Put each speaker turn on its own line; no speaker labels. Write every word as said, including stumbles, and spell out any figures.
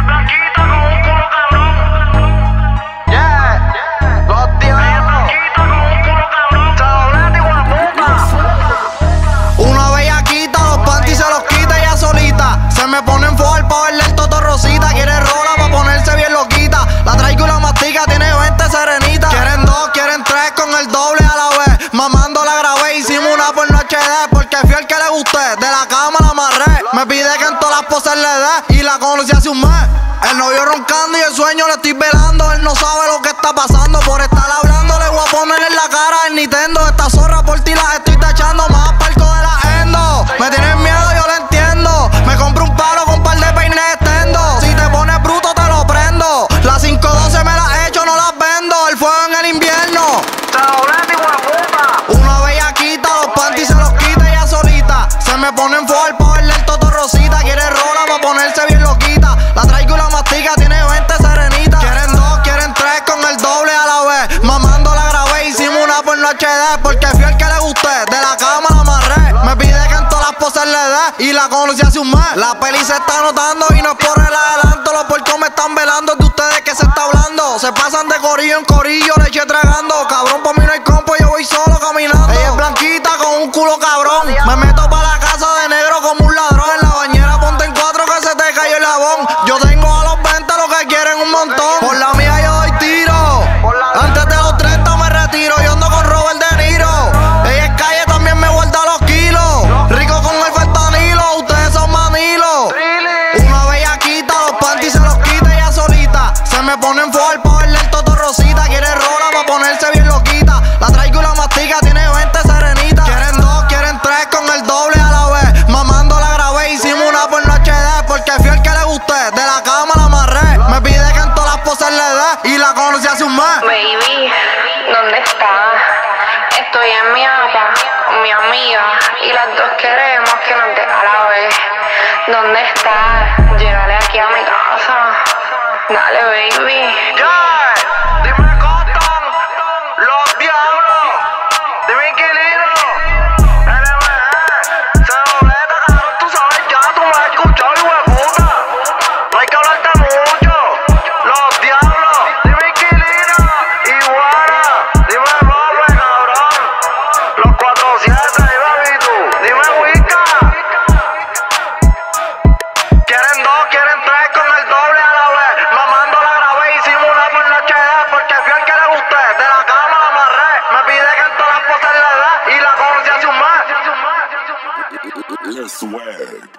blanquita con un culo cabrón.
Yeah, los diablos.
Ella es blanquita con un culo cabrón. Chabolete y guaputa.
Una bellaquita, los panties se los quita ella solita. Se me ponen full pa' verle el toto rosita. Quiere rola pa' ponerse bien loquita. La traigo y la mastica, tiene veinte serenita. Quieren dos, quieren tres con el doble a la vez. Mamando la grabé, hicimos una por noche de. Porque fui el que le gusté, de la cama la amarré. Me pide que en todas las poses le dé. Y la conocí hace un mes. El novio roncando y el sueño le estoy velando. Él no sabe lo que está pasando. Por estar hablando le voy a ponerle en la cara el Nintendo. Esta zorra por ti las estoy tachando. Más palco de la endo. Me tienes miedo, yo lo entiendo. Me compro un palo con un par de peines extendo. Si te pones bruto te lo prendo. Las cinco doce me las echo, no las vendo. El fuego en el invierno.
Chabolete y guaputa.
Una bellaquita, los panties se los quita ella solita. Se me ponen full pa' verle el toto rosita. Quiere rola pa' ponerse bien loquita. La traigo y la mastica, tiene veinte serenitas. Quieren dos, quieren tres con el doble a la vez. Mamando la grabé, hicimos una por noche de. Porque fui el que le gusté, de la cama la amarré. Me pide que en todas las poses le dé. Y la conocí hace un mes. La peli se está notando y no es por el adelanto. Los puercos me están velando, de ustedes que se está hablando. Se pasan de corillo en corillo, leche tragando. Cabrón, por mí no hay compo, yo voy solo caminando. Ella es blanquita con un culo cabrón. Me meto pa' la casa de negro como un ladrón. En la bañera ponte en cuatro que se te cayó el jabón. Yo tengo a los veinte lo que quieren un montón. Por la mía yo doy tiro. Antes de los treinta me retiro. Yo ando con Robert De Niro. Ella es calle, también me guarda los kilos. Rico con el fentanilo, ustedes son manilos. Una bellaquita, los panties se los quita ella solita. Se me ponen full pa' verle el toto rosita. Quiere rola pa' ponerse bien loquita. La traigo y la mastica, tiene veinte serenitas. Quieren dos, quieren tres con el doble a la vez. Mamando la grabé, hicimos una por noche de. Porque fui el que le gusté, de la cama la amarré. Me pide que en todas las poses le dé. Y la conocí hace un mes.
Baby, ¿dónde estás? Estoy en mi apa con mi amiga y las dos queremos que nos dé a la vez. ¿Dónde estás? Llegale aquí a mi casa. Dale, baby.
Yeah, dime Cotton, los diablos. Dime Inquilino, L M E, Ceboleta, cabrón, tú sabes ya, tú me has escuchado, hijo de puta. No hay que hablarte mucho. Los diablos, dime Inquilino, Iguana, dime Rope, cabrón. Los cuatro siete, dime Vitu, dime Wicca. Quieren dos, quieren tres con el doble a la vez. Mamando la grabé, hicimos una por noche de. Porque fui el que le gusté, de la cama la amarré. Me pide que en todas las poses le dé. Y la conocí hace un mes.
Let's swag.